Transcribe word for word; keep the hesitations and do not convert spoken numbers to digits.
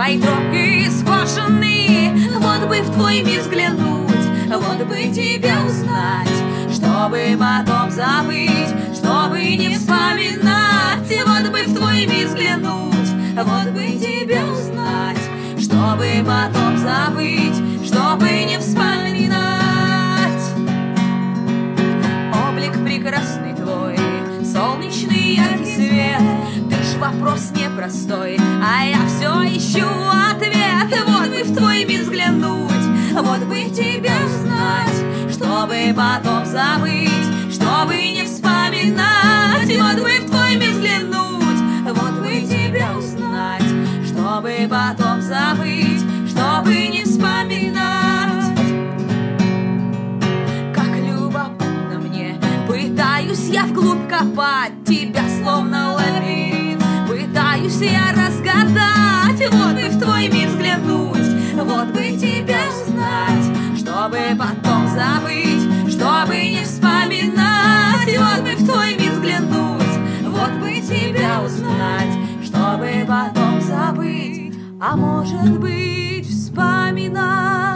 Пойдем искошенный, вот бы в твой мир взглянуть, вот бы тебя узнать, чтобы потом забыть, чтобы не вспоминать. Вот бы в твой мир взглянуть, вот бы тебя узнать, чтобы потом забыть, чтобы не вспоминать. Облик прекрасный твой, солнечный яркий свет, ты ж вопрос непростой, а я все ищу ответ. Вот бы в твой мир взглянуть, вот бы тебя узнать, чтобы потом забыть, чтобы не вспоминать. Вот бы в твой мир взглянуть, вот бы тебя узнать, чтобы потом забыть, чтобы не вспоминать. Как любопытно мне, пытаюсь я вглубь копать тебя, словно лабиринт, пытаюсь я разгадать. Вот бы в твой мир взглянуть, вот бы тебя узнать, чтобы потом забыть, чтобы не вспоминать. Вот бы в твой мир взглянуть, вот бы тебя узнать, чтобы потом забыть, а может быть вспоминать.